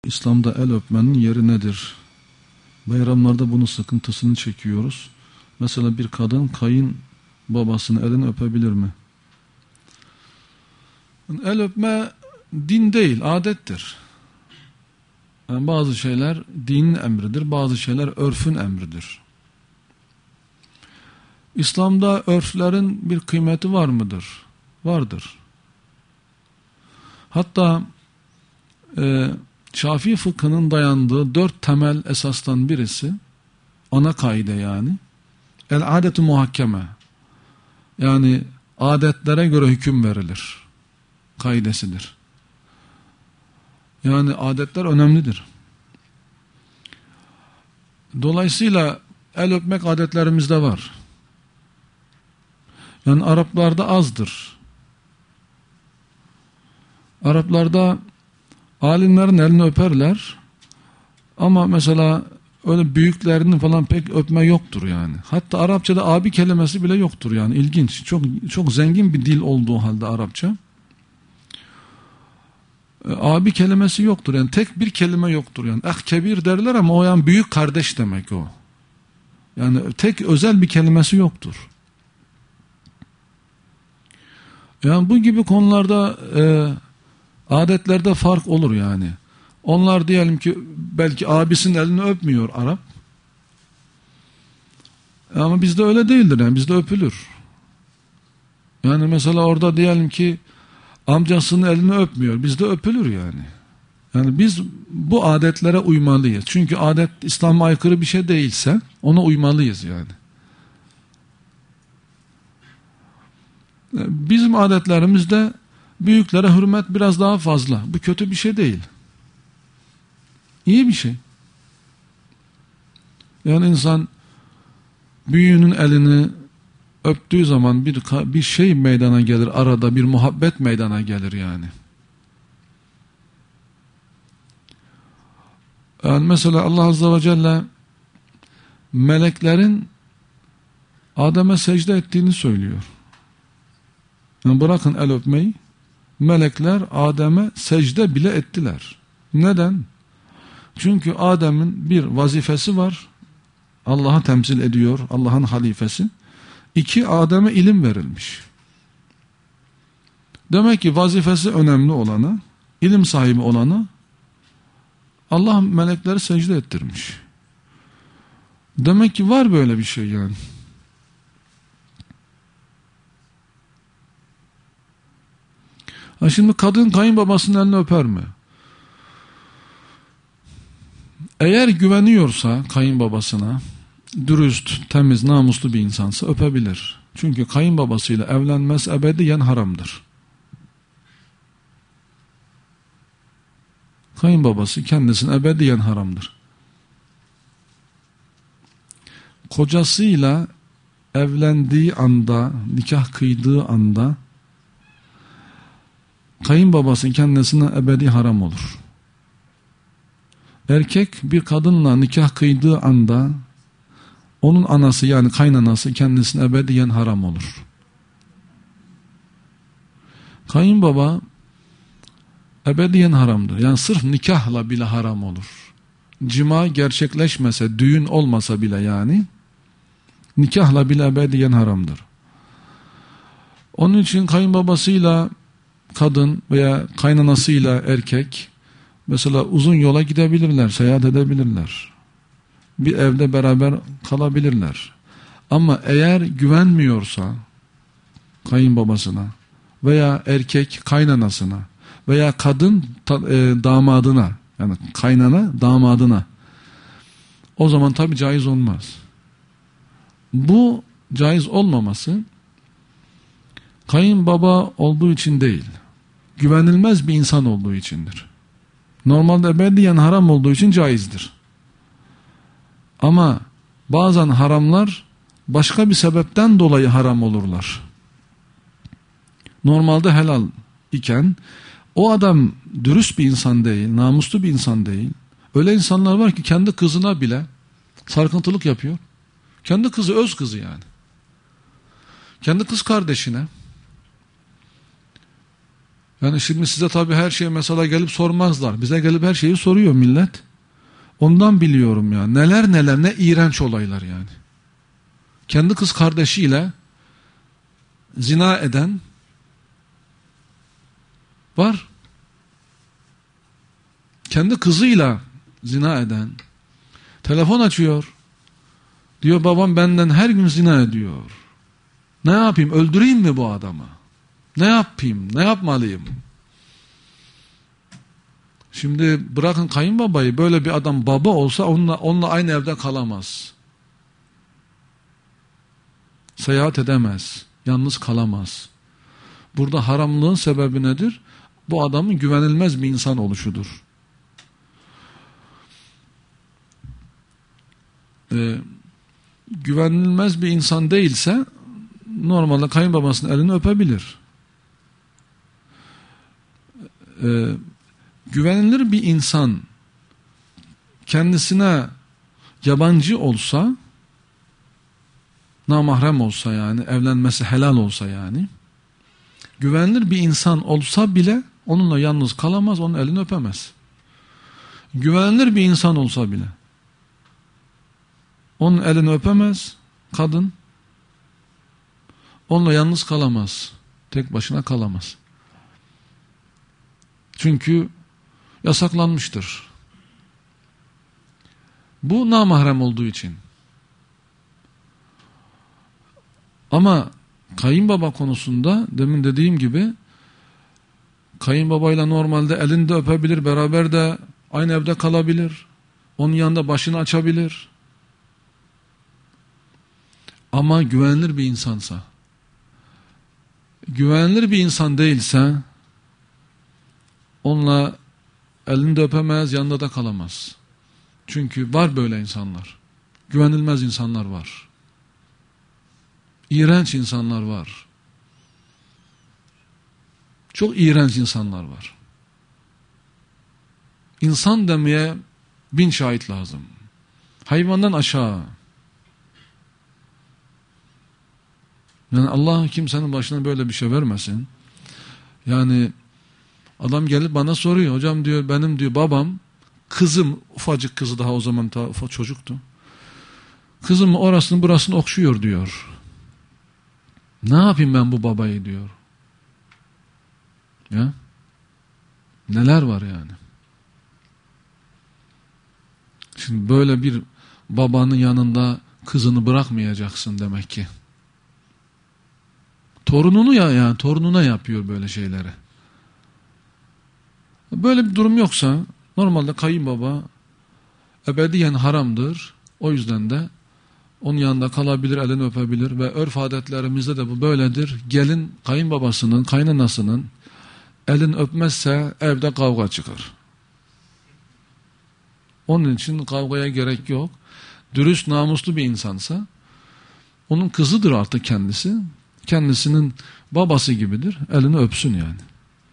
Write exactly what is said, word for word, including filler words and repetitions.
İslam'da el öpmenin yeri nedir? Bayramlarda bunun sıkıntısını çekiyoruz. Mesela bir kadın kayın babasının elini öpebilir mi? El öpme din değil, adettir. Yani bazı şeyler dinin emridir, bazı şeyler örfün emridir. İslam'da örflerin bir kıymeti var mıdır? Vardır. Hatta e, Şafii fıkhının dayandığı dört temel esastan birisi, ana kaide yani, el adet-i muhakkeme, yani adetlere göre hüküm verilir kaidesidir. Yani adetler önemlidir. Dolayısıyla el öpmek adetlerimizde var. Yani Araplarda azdır. Araplarda alimlerin elini öperler ama mesela öyle büyüklerinin falan pek öpme yoktur yani. Hatta Arapçada abi kelimesi bile yoktur yani. İlginç. Çok çok zengin bir dil olduğu halde Arapça. E, abi kelimesi yoktur yani. Tek bir kelime yoktur yani. Ah kebir derler ama o yani büyük kardeş demek o. Yani tek özel bir kelimesi yoktur. Yani bu gibi konularda e, adetlerde fark olur yani. Onlar diyelim ki belki abisinin elini öpmüyor Arap. Ama bizde öyle değildir yani, bizde öpülür. Yani mesela orada diyelim ki amcasının elini öpmüyor, bizde öpülür yani. Yani biz bu adetlere uymalıyız. Çünkü adet İslam'a aykırı bir şey değilse ona uymalıyız yani. Bizim adetlerimizde büyüklere hürmet biraz daha fazla. Bu kötü bir şey değil. İyi bir şey. Yani insan büyüğünün elini öptüğü zaman bir bir şey meydana gelir, arada bir muhabbet meydana gelir yani. Yani mesela Allah Azze ve Celle meleklerin Adem'e secde ettiğini söylüyor. Yani bırakın el öpmeyi, melekler Adem'e secde bile ettiler. Neden? Çünkü Adem'in bir vazifesi var. Allah'ı temsil ediyor. Allah'ın halifesi. İki, Adem'e ilim verilmiş. Demek ki vazifesi önemli olanı, ilim sahibi olanı Allah melekleri secde ettirmiş. Demek ki var böyle bir şey yani. Ha şimdi kadın kayınbabasının elini öper mi? Eğer güveniyorsa kayınbabasına, dürüst, temiz, namuslu bir insansa öpebilir. Çünkü kayınbabasıyla evlenmez ebediyen haramdır. Kayınbabası kendisine ebediyen haramdır. Kocasıyla evlendiği anda, nikah kıydığı anda kayınbabası kendisine ebedi haram olur. Erkek bir kadınla nikah kıydığı anda onun anası yani kaynanası kendisine ebediyen haram olur. Kayınbaba ebediyen haramdır. Yani sırf nikahla bile haram olur. Cima gerçekleşmese, düğün olmasa bile yani nikahla bile ebediyen haramdır. Onun için kayınbabasıyla kadın veya kaynanasıyla erkek mesela uzun yola gidebilirler, seyahat edebilirler. Bir evde beraber kalabilirler. Ama eğer güvenmiyorsa kayınbabasına veya erkek kaynanasına veya kadın e, damadına, yani kaynana damadına, o zaman tabi caiz olmaz. Bu caiz olmaması kayınbaba olduğu için değil, güvenilmez bir insan olduğu içindir. Normalde ebediyen haram olduğu için caizdir. Ama bazen haramlar başka bir sebepten dolayı haram olurlar. Normalde helal iken o adam dürüst bir insan değil, namuslu bir insan değil. Öyle insanlar var ki kendi kızına bile sarkıntılık yapıyor. Kendi kızı, öz kızı yani. Kendi kız kardeşine Yani şimdi size tabii her şeyi mesela gelip sormazlar. Bize gelip her şeyi soruyor millet. Ondan biliyorum ya. Neler neler, ne iğrenç olaylar yani. Kendi kız kardeşiyle zina eden var. Kendi kızıyla zina eden. Telefon açıyor. Diyor babam benden her gün zina ediyor. Ne yapayım? Öldüreyim mi bu adamı? Ne yapayım? Ne yapmalıyım? Şimdi bırakın kayınbabayı, böyle bir adam baba olsa onunla, onunla aynı evde kalamaz. Seyahat edemez. Yalnız kalamaz. Burada haramlığın sebebi nedir? Bu adamın güvenilmez bir insan oluşudur. Ee, güvenilmez bir insan değilse normalde kayınbabasının elini öpebilir. Ee, güvenilir bir insan kendisine yabancı olsa, namahrem olsa, yani evlenmesi helal olsa, yani güvenilir bir insan olsa bile onunla yalnız kalamaz, onun elini öpemez. Güvenilir bir insan olsa bile onun elini öpemez kadın, onunla yalnız kalamaz, tek başına kalamaz. Çünkü yasaklanmıştır. Bu namahrem olduğu için. Ama kayınbaba konusunda demin dediğim gibi kayınbabayla normalde elinde öpebilir, beraber de aynı evde kalabilir. Onun yanında başını açabilir. Ama güvenilir bir insansa, güvenilir bir insan değilse onunla elinde öpemez, yanında da kalamaz. Çünkü var böyle insanlar. Güvenilmez insanlar var. İğrenç insanlar var. Çok iğrenç insanlar var. İnsan demeye bin şahit lazım. Hayvandan aşağı. Yani Allah kimsenin başına böyle bir şey vermesin. Yani adam gelip bana soruyor. Hocam diyor, benim diyor babam, kızım, ufacık kızı, daha o zaman daha ufak çocuktu. Kızım orasını burasını okşuyor diyor. Ne yapayım ben bu babayı diyor. Ya? Neler var yani. Şimdi böyle bir babanın yanında kızını bırakmayacaksın demek ki. Torununu ya yani torununa yapıyor böyle şeyleri. Böyle bir durum yoksa normalde kayınbaba ebediyen haramdır. O yüzden de onun yanında kalabilir, elini öpebilir ve örf adetlerimizde de bu böyledir. Gelin kayınbabasının, kaynanasının elini öpmezse evde kavga çıkar. Onun için kavgaya gerek yok. Dürüst, namuslu bir insansa, onun kızıdır artık kendisi. Kendisinin babası gibidir. Elini öpsün yani.